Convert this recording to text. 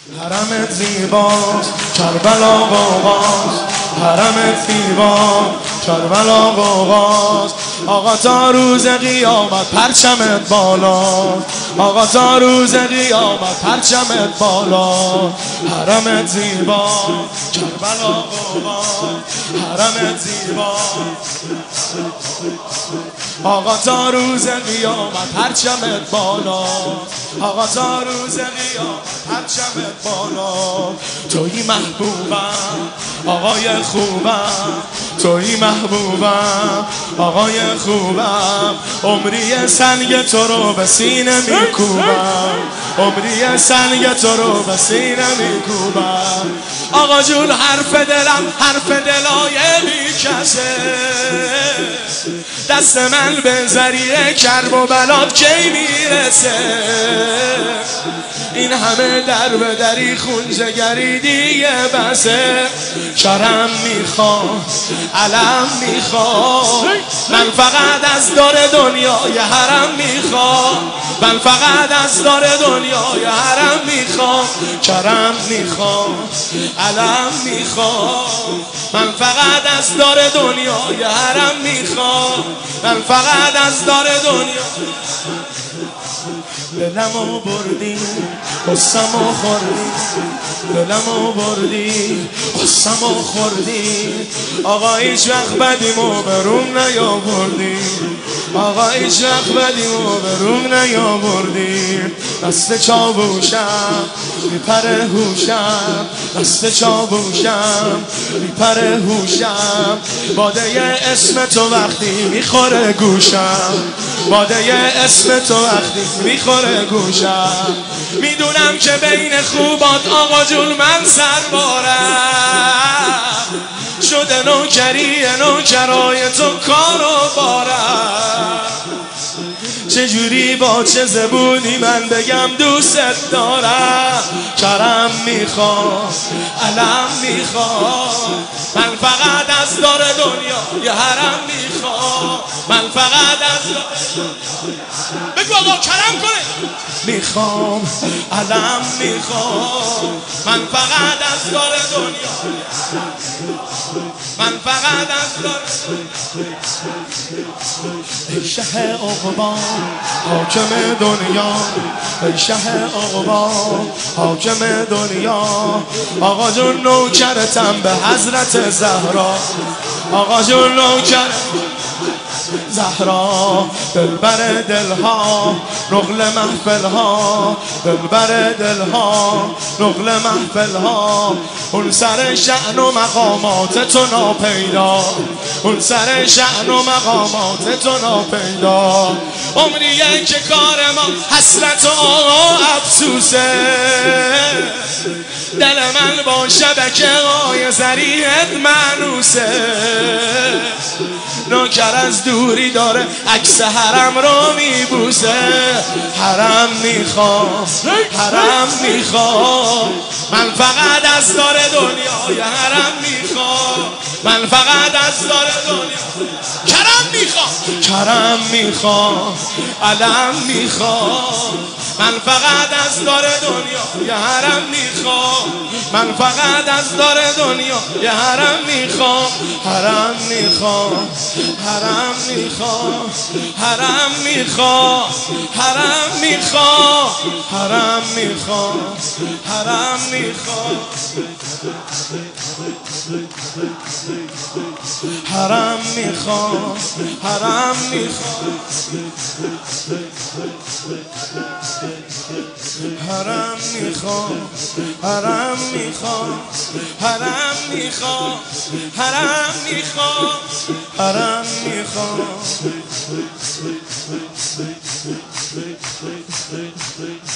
حرمت زیباست کربلا قوقاست، حرمت زیباست کربلا قوقاست. آقا تا روز قیامت پرچمت بالاست، آقا تا روز قیامت پرچمت بالاست. حرمت زیباست کربلا قوقاست، حرمت زیباست. آقا تا روز قیامت پرچمت بالاست، آقا تا روز قیامت پرچمت بالاست. تویی محبوبم آقای خوبم، تویی محبوبم آقای خوبم. عمری سنگ تو رو به سینه میکوبم، عمری سنگ تو رو به سینه میکوبم. آقا جون حرف دلم حرف دلای بیکسه، دست من به ذریعه کرب و بلات کی میرسه. این همه در به دری خون جگری دیگه بسه. شرم میخوام علم میخوام، من فقط از دار دنیای حرم میخوام، من فقط از دار دنیای حرم میخوام. شرم میخوام علم میخوام، من فقط از دار دنیای حرم میخوام، من فقط از دار دنیا. دلمو بردی قصمو خوردی، دلمو بردی قصمو خوردی. آقا هیچ وقت بدیمو به روم نیاوردی، آقا هیچ وقت بدیمو به روم نیاوردی. دست چاووشم میپره هوشم، دست چاووشم میپره هوشم. باده اسم تو وقتی میخوره گوشم، باده اسم تو وقتی میخوره گوشم. میدونم که بین خوبات آقا جون من سربارم، شده نوکری نوکرای تو کارو بارم. چجوری با چه زبونی من بگم دوست دارم. کرم میخوام علم میخوام، من فقط از دار دنیا یه حرم میخوام، من فقط از دار. بگو آقا کرم کنه. میخوام علم میخوام، من فقط از دار دنیا، من فقط از دار. ای شه عقبا حاکم دنیا، ای شه عقبا حاکم دنیا. آقا جون نوکرتم به حضرت زهرا، آقا جون نوکر زهرا. دلبر دلها نقل محفلها، دلبر دلها نقل محفلها. اون سر شأن و مقامات تو ناپیدا، اون سر شأن و مقامات تو ناپیدا. عمریه که کار ما حسرت و افسوسه، دل من با شبکه های زریحت معنوسه. نوکر از دوری داره عکس حرم رو میبوسه. حرم میخوام حرم میخوام، من فقط از دار دنیای حرم میخوام، من فقط از دار دنیا. کرم میخوام کرم میخوام علم میخوام، من فقط از دار دنیا یه حرم میخوام، من فقط از دار دنیا یه حرم میخوام. حرم میخوام حرم میخوام حرم میخوام حرم میخوام حرم میخوام حرم میخوام حرم میخوام حرم میخوام حرم میخوام حرم میخوام حرم میخوام حرم میخوام حرم میخوام